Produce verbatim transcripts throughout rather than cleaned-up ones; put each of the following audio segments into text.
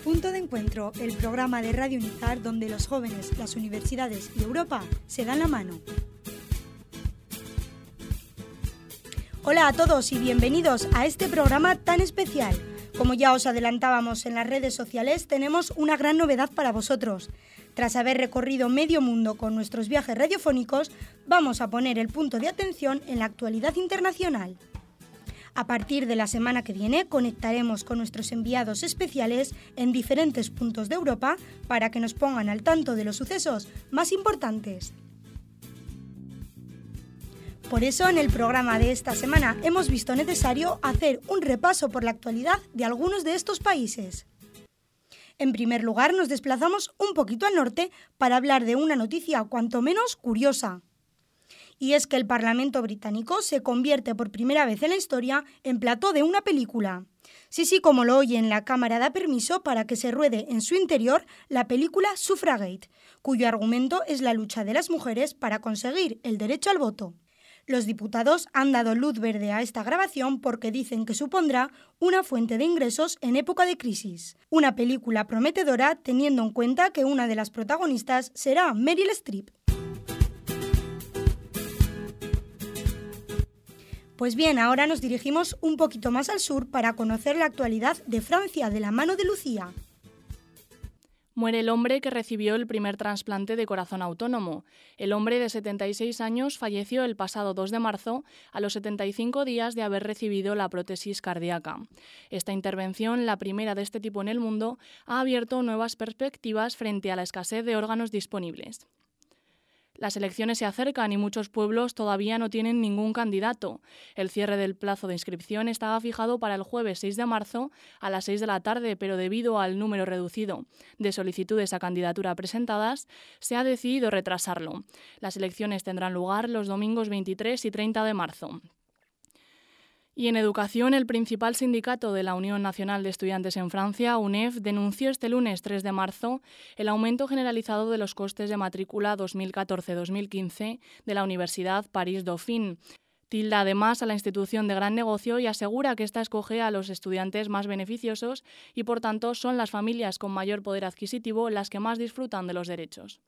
Punto de Encuentro, el programa de Radio Unizar donde los jóvenes, las universidades y Europa se dan la mano. Hola a todos y bienvenidos a este programa tan especial. Como ya os adelantábamos en las redes sociales, tenemos una gran novedad para vosotros. Tras haber recorrido medio mundo con nuestros viajes radiofónicos, vamos a poner el punto de atención en la actualidad internacional. A partir de la semana que viene conectaremos con nuestros enviados especiales en diferentes puntos de Europa para que nos pongan al tanto de los sucesos más importantes. Por eso, en el programa de esta semana hemos visto necesario hacer un repaso por la actualidad de algunos de estos países. En primer lugar, nos desplazamos un poquito al norte para hablar de una noticia cuanto menos curiosa. Y es que el Parlamento británico se convierte por primera vez en la historia en plató de una película. Sí, sí, como lo oyen, la Cámara da permiso para que se ruede en su interior la película Suffragette, cuyo argumento es la lucha de las mujeres para conseguir el derecho al voto. Los diputados han dado luz verde a esta grabación porque dicen que supondrá una fuente de ingresos en época de crisis. Una película prometedora teniendo en cuenta que una de las protagonistas será Meryl Streep. Pues bien, ahora nos dirigimos un poquito más al sur para conocer la actualidad de Francia de la mano de Lucía. Muere el hombre que recibió el primer trasplante de corazón autónomo. El hombre de setenta y seis años falleció el pasado dos de marzo a los setenta y cinco días de haber recibido la prótesis cardíaca. Esta intervención, la primera de este tipo en el mundo, ha abierto nuevas perspectivas frente a la escasez de órganos disponibles. Las elecciones se acercan y muchos pueblos todavía no tienen ningún candidato. El cierre del plazo de inscripción estaba fijado para el jueves seis de marzo a las seis de la tarde, pero debido al número reducido de solicitudes a candidatura presentadas, se ha decidido retrasarlo. Las elecciones tendrán lugar los domingos veintitrés y treinta de marzo. Y en educación, el principal sindicato de la Unión Nacional de Estudiantes en Francia, U N E F, denunció este lunes tres de marzo el aumento generalizado de los costes de matrícula dos mil catorce dos mil quince de la Universidad París-Dauphine. Tilda además a la institución de gran negocio y asegura que ésta escoge a los estudiantes más beneficiosos y, por tanto, son las familias con mayor poder adquisitivo las que más disfrutan de los derechos.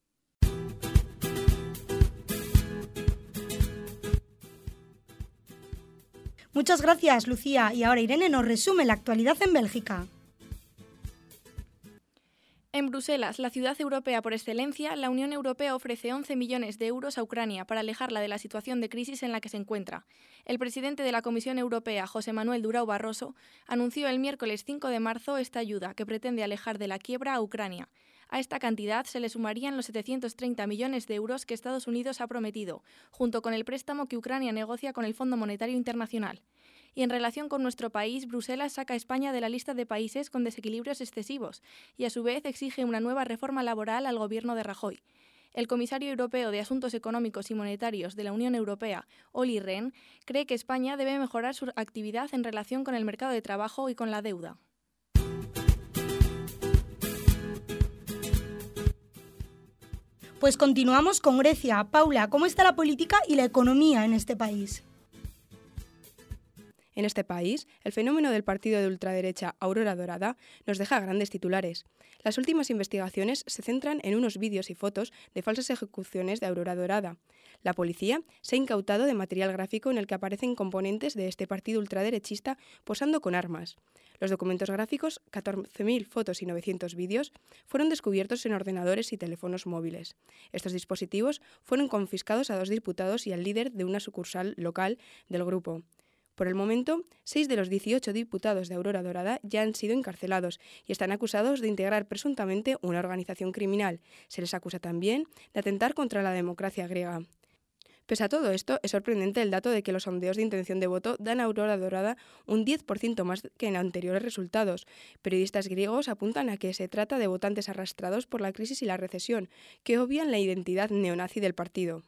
Muchas gracias, Lucía. Y ahora Irene nos resume la actualidad en Bélgica. En Bruselas, la ciudad europea por excelencia, la Unión Europea ofrece once millones de euros a Ucrania para alejarla de la situación de crisis en la que se encuentra. El presidente de la Comisión Europea, José Manuel Durão Barroso, anunció el miércoles cinco de marzo esta ayuda que pretende alejar de la quiebra a Ucrania. A esta cantidad se le sumarían los setecientos treinta millones de euros que Estados Unidos ha prometido, junto con el préstamo que Ucrania negocia con el Fondo Monetario Internacional. Y en relación con nuestro país, Bruselas saca a España de la lista de países con desequilibrios excesivos y a su vez exige una nueva reforma laboral al gobierno de Rajoy. El comisario europeo de Asuntos Económicos y Monetarios de la Unión Europea, Olli Rehn, cree que España debe mejorar su actividad en relación con el mercado de trabajo y con la deuda. Pues continuamos con Grecia. Paula, ¿cómo está la política y la economía en este país? En este país, el fenómeno del partido de ultraderecha Aurora Dorada nos deja grandes titulares. Las últimas investigaciones se centran en unos vídeos y fotos de falsas ejecuciones de Aurora Dorada. La policía se ha incautado de material gráfico en el que aparecen componentes de este partido ultraderechista posando con armas. Los documentos gráficos, catorce mil fotos y novecientos vídeos, fueron descubiertos en ordenadores y teléfonos móviles. Estos dispositivos fueron confiscados a dos diputados y al líder de una sucursal local del grupo. Por el momento, seis de los dieciocho diputados de Aurora Dorada ya han sido encarcelados y están acusados de integrar presuntamente una organización criminal. Se les acusa también de atentar contra la democracia griega. Pese a todo esto, es sorprendente el dato de que los sondeos de intención de voto dan a Aurora Dorada un diez por ciento más que en anteriores resultados. Periodistas griegos apuntan a que se trata de votantes arrastrados por la crisis y la recesión, que obvian la identidad neonazi del partido.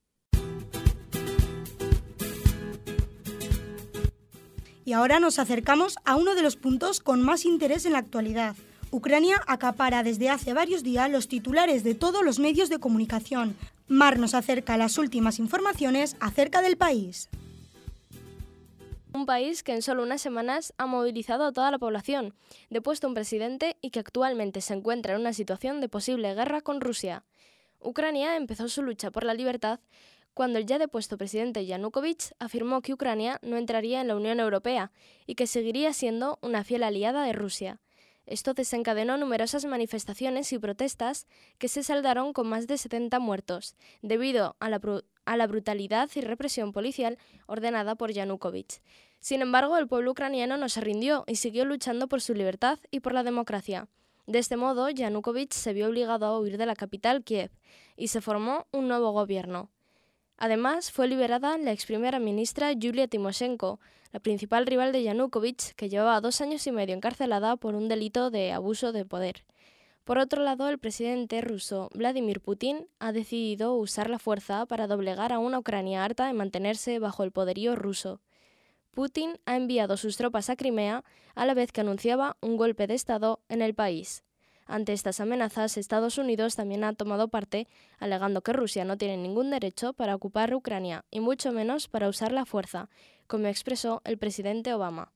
Y ahora nos acercamos a uno de los puntos con más interés en la actualidad. Ucrania acapara desde hace varios días los titulares de todos los medios de comunicación. Mar nos acerca las últimas informaciones acerca del país. Un país que en solo unas semanas ha movilizado a toda la población, depuesto un presidente y que actualmente se encuentra en una situación de posible guerra con Rusia. Ucrania empezó su lucha por la libertad cuando el ya depuesto presidente Yanukovych afirmó que Ucrania no entraría en la Unión Europea y que seguiría siendo una fiel aliada de Rusia. Esto desencadenó numerosas manifestaciones y protestas que se saldaron con más de setenta muertos, debido a la, a la brutalidad y represión policial ordenada por Yanukovych. Sin embargo, el pueblo ucraniano no se rindió y siguió luchando por su libertad y por la democracia. De este modo, Yanukovych se vio obligado a huir de la capital, Kiev, y se formó un nuevo gobierno. Además, fue liberada la ex primera ministra Yulia Timoshenko, la principal rival de Yanukovych, que llevaba dos años y medio encarcelada por un delito de abuso de poder. Por otro lado, el presidente ruso Vladimir Putin ha decidido usar la fuerza para doblegar a una Ucrania harta de mantenerse bajo el poderío ruso. Putin ha enviado sus tropas a Crimea a la vez que anunciaba un golpe de Estado en el país. Ante estas amenazas, Estados Unidos también ha tomado parte, alegando que Rusia no tiene ningún derecho para ocupar Ucrania, y mucho menos para usar la fuerza, como expresó el presidente Obama.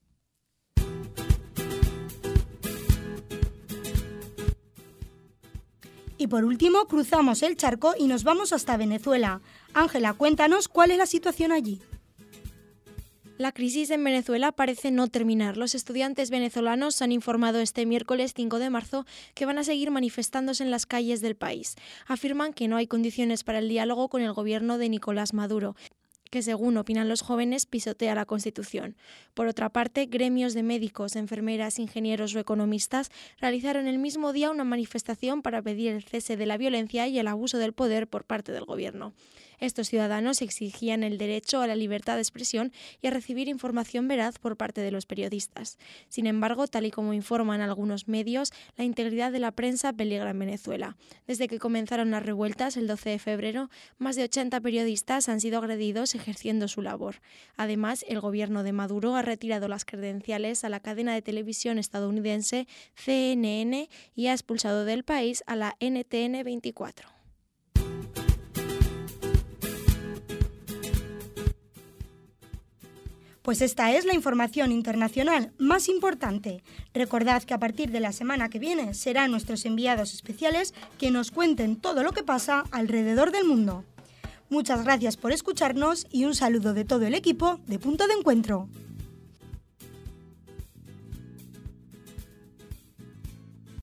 Y por último, cruzamos el charco y nos vamos hasta Venezuela. Ángela, cuéntanos cuál es la situación allí. La crisis en Venezuela parece no terminar. Los estudiantes venezolanos han informado este miércoles cinco de marzo que van a seguir manifestándose en las calles del país. Afirman que no hay condiciones para el diálogo con el gobierno de Nicolás Maduro, que según opinan los jóvenes pisotea la Constitución. Por otra parte, gremios de médicos, enfermeras, ingenieros o economistas realizaron el mismo día una manifestación para pedir el cese de la violencia y el abuso del poder por parte del gobierno. Estos ciudadanos exigían el derecho a la libertad de expresión y a recibir información veraz por parte de los periodistas. Sin embargo, tal y como informan algunos medios, la integridad de la prensa peligra en Venezuela. Desde que comenzaron las revueltas el doce de febrero, más de ochenta periodistas han sido agredidos ejerciendo su labor. Además, el gobierno de Maduro ha retirado las credenciales a la cadena de televisión estadounidense C N N y ha expulsado del país a la N T N veinticuatro. Pues esta es la información internacional más importante. Recordad que a partir de la semana que viene serán nuestros enviados especiales que nos cuenten todo lo que pasa alrededor del mundo. Muchas gracias por escucharnos y un saludo de todo el equipo de Punto de Encuentro.